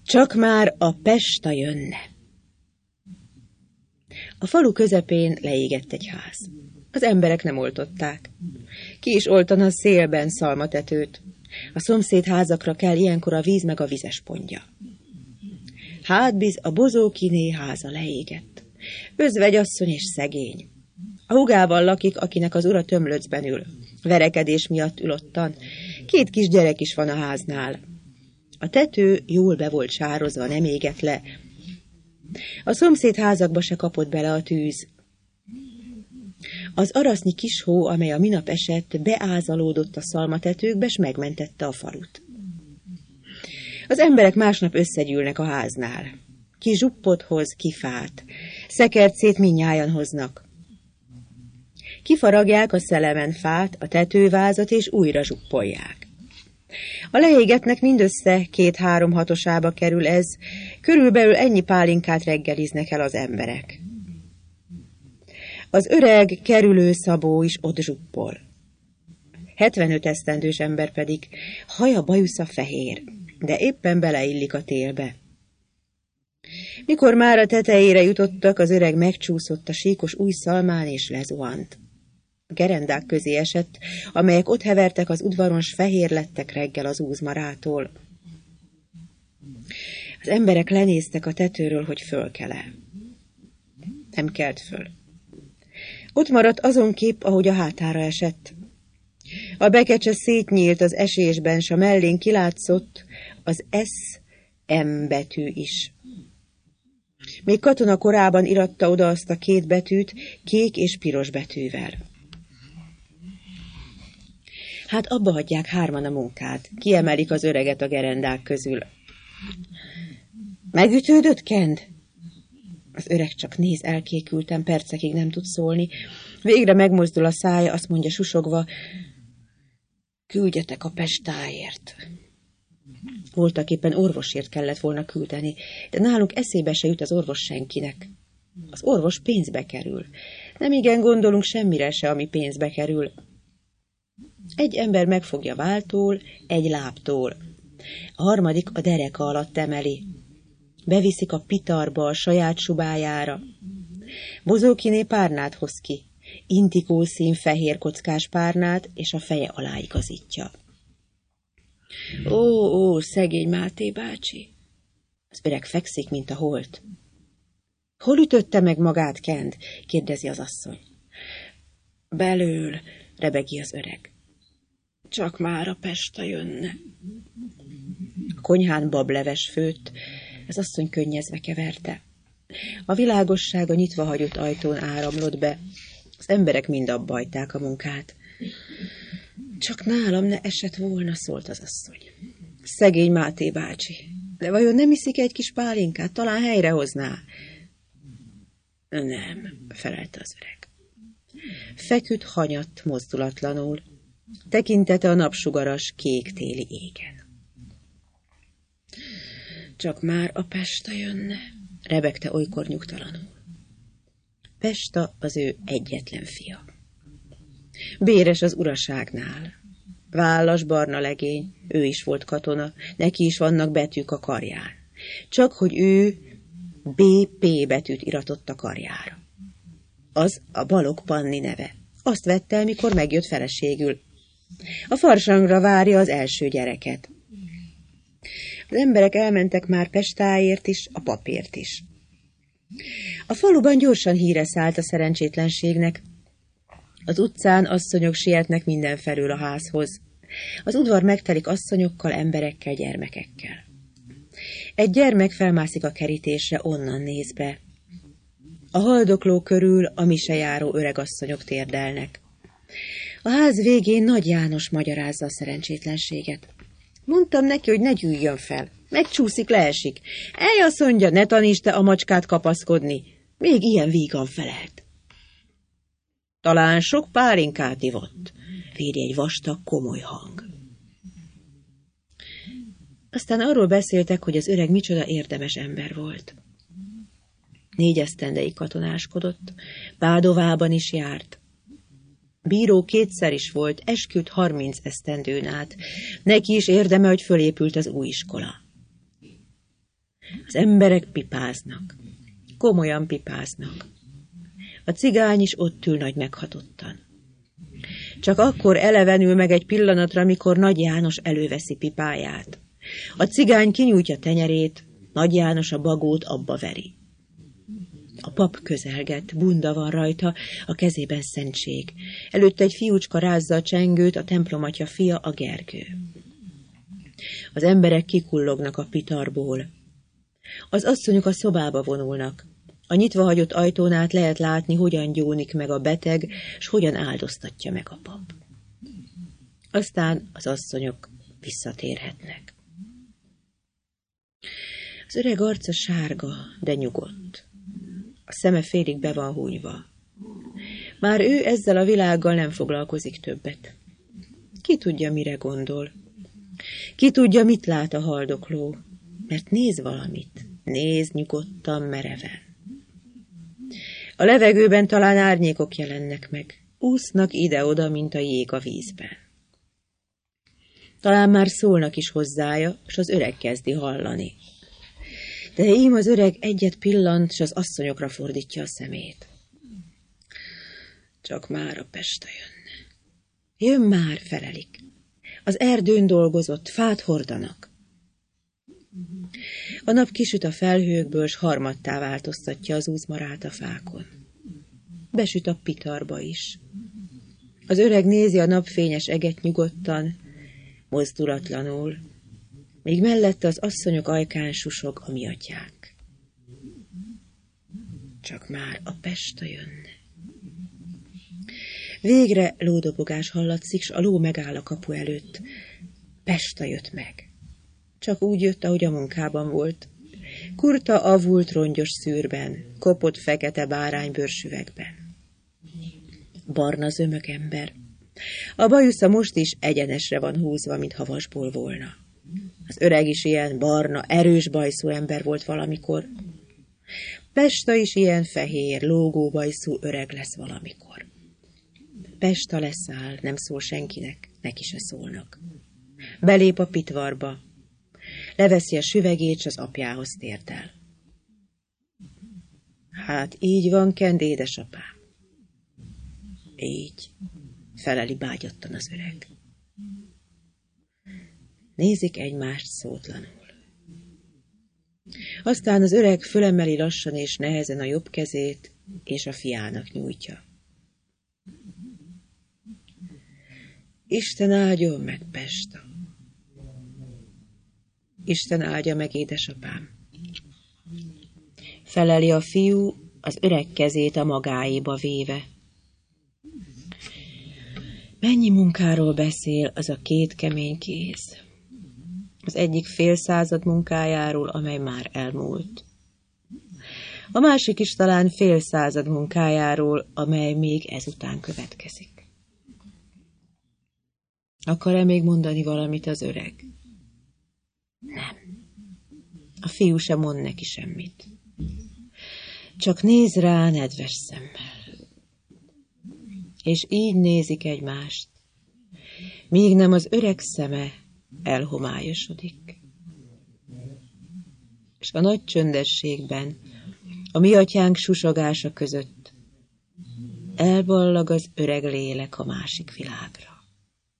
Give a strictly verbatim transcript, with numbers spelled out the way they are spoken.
Csak már a Pesta jönne. A falu közepén leégett egy ház. Az emberek nem oltották. Ki is oltana a szélben szalmatetőt. A szomszéd házakra kell ilyenkor a víz meg a vizespontja. Hát biz a Bozókiné háza leégett. Özvegyasszony és szegény. A hugával lakik, akinek az ura tömlöcben ül. Verekedés miatt ül ottan. Két kis gyerek is van a háznál. A tető jól be volt sározva, nem égett le. A szomszéd házakba se kapott bele a tűz. Az arasznyi kis hó, amely a minap esett, beázalódott a szalmatetőkbe, s megmentette a falut. Az emberek másnap összegyűlnek a háznál. Ki zsuppot hoz, ki fát. Szekercét mindnyájan hoznak. Kifaragják a szelemen fát, a tetővázat, és újra zsuppolják. A leégetnek mindössze két-három hatosába kerül ez, körülbelül ennyi pálinkát reggeliznek el az emberek. Az öreg kerülő Szabó is ott zsuppol. hetvenöt esztendős ember pedig haja bajusza fehér, de éppen beleillik a télbe. Mikor már a tetejére jutottak, az öreg megcsúszott a síkos új szalmán és lezuhant. A gerendák közé esett, amelyek ott hevertek az udvaron, s fehér lettek reggel az úzmarától. Az emberek lenéztek a tetőről, hogy fölkel-e. Nem kelt föl. Ott maradt azon kép, ahogy a hátára esett. A bekecse szétnyílt az esésben, s a mellén kilátszott az S M betű is. Még katona korában iratta oda azt a két betűt kék és piros betűvel. Hát abba hagyják hárman a munkát, kiemelik az öreget a gerendák közül. Megütődött, Kend? Az öreg csak néz elkékülten, percekig nem tud szólni. Végre megmozdul a szája, azt mondja susogva, küldjetek a Pestáért. Voltaképpen orvosért kellett volna küldeni, de nálunk eszébe se jut az orvos senkinek. Az orvos pénzbe kerül. Nem igen gondolunk semmire se, ami pénzbe kerül. Egy ember megfogja váltól, egy lábtól. A harmadik a dereka alatt emeli. Beviszik a pitarba, a saját subájára. Bozókiné párnát hoz ki. Intikó szín fehér kockás párnát, és a feje alá igazítja. Ó, ó, szegény Máté bácsi! Az öreg fekszik, mint a holt. Hol ütötte meg magát, Kend? Kérdezi az asszony. Belül, rebegi az öreg. Csak már a Pesta jönne. A konyhán bableves főtt, az asszony könnyezve keverte. A világosság a nyitva hagyott ajtón áramlott be, az emberek mind abbajták a munkát. Csak nálam ne esett volna, szólt az asszony. Szegény Máté bácsi, de vajon nem iszik egy kis pálinkát, talán helyrehozná? Nem, felelte az öreg. Feküdt hanyatt mozdulatlanul, tekintete a napsugaras kék téli égen. Csak már a Pesta jönne, rebegte olykor nyugtalanul. Pesta az ő egyetlen fia. Béres az uraságnál. Vállas barna legény, ő is volt katona, neki is vannak betűk a karján. Csak hogy ő B P betűt iratott a karjára. Az a Balogh Panni neve. Azt vette el, mikor megjött feleségül. A farsangra várja az első gyereket. Az emberek elmentek már Pestáért is, a papért is. A faluban gyorsan híre szállt a szerencsétlenségnek. Az utcán asszonyok sietnek mindenfelől a házhoz. Az udvar megtelik asszonyokkal, emberekkel, gyermekekkel. Egy gyermek felmászik a kerítésre, onnan néz be. A haldokló körül a misejáró öregasszonyok térdelnek. A ház végén Nagy János magyarázza a szerencsétlenséget. Mondtam neki, hogy ne gyűjjön fel. Megcsúszik, leesik. Ej, azt mondja, ne tanítsd te a macskát kapaszkodni. Még ilyen vígan felelt. Talán sok pálinkát ivott, védi egy vastag, komoly hang. Aztán arról beszéltek, hogy az öreg micsoda érdemes ember volt. Négy esztendeig katonáskodott, Pádovában is járt. Bíró kétszer is volt, esküdt harminc esztendőn át. Neki is érdeme, hogy fölépült az új iskola. Az emberek pipáznak. Komolyan pipáznak. A cigány is ott ül nagy meghatottan. Csak akkor elevenül meg egy pillanatra, mikor Nagy János előveszi pipáját. A cigány kinyújtja tenyerét, Nagy János a bagót abba veri. A pap közelget, bunda van rajta, a kezében szentség. Előtte egy fiúcska rázza a csengőt, a templomatja fia, a Gergő. Az emberek kikullognak a pitarból. Az asszonyok a szobába vonulnak. A nyitva hagyott ajtón át lehet látni, hogyan gyónik meg a beteg, s hogyan áldoztatja meg a pap. Aztán az asszonyok visszatérhetnek. Az öreg arca sárga, de nyugodt. A szeme félig be van húnyva. Már ő ezzel a világgal nem foglalkozik többet. Ki tudja, mire gondol? Ki tudja, mit lát a haldokló? Mert néz valamit, néz nyugodtan, mereven. A levegőben talán árnyékok jelennek meg, úsznak ide-oda, mint a jég a vízben. Talán már szólnak is hozzája, s az öreg kezdi hallani. De ím az öreg egyet pillant, s az asszonyokra fordítja a szemét. Csak már a Pesta jönne. Jön már, felelik. Az erdőn dolgozott, fát hordanak. A nap kisüt a felhőkből, s harmadtá változtatja az úzmarát a fákon. Besüt a pitarba is. Az öreg nézi a napfényes eget nyugodtan, mozdulatlanul, míg mellette az asszonyok ajkán susog a miatyák. Csak már a Pesta jönne. Végre lódobogás hallatszik, s a ló megáll a kapu előtt. Pesta jött meg. Csak úgy jött, ahogy a munkában volt. Kurta avult rongyos szűrben, kopott fekete báránybőrsüvegben. Barna zömök ember. A bajusza most is egyenesre van húzva, mintha vasból volna. Az öreg is ilyen barna, erős bajszú ember volt valamikor. Pesta is ilyen fehér, lógó bajszú öreg lesz valamikor. Pesta leszáll, nem szól senkinek, neki se szólnak. Belép a pitvarba. Leveszi a süvegét, s az apjához tért el. Hát így van, Kend, édesapám. Így, feleli bágyottan az öreg. Nézik egymást szótlanul. Aztán az öreg fölemeli lassan és nehezen a jobb kezét, és a fiának nyújtja. Isten áldjon meg, Pesta! Isten áldja meg, édesapám! Feleli a fiú, az öreg kezét a magáéba véve. Mennyi munkáról beszél az a két kemény kéz? Az egyik fél század munkájáról, amely már elmúlt. A másik is talán fél század munkájáról, amely még ezután következik. Akar-e még mondani valamit az öreg? Nem. A fiú sem mond neki semmit. Csak néz rá nedves szemmel. És így nézik egymást, míg nem az öreg szeme elhomályosodik. És a nagy csöndességben, a mi atyánk susogása között elballag az öreg lélek a másik világra.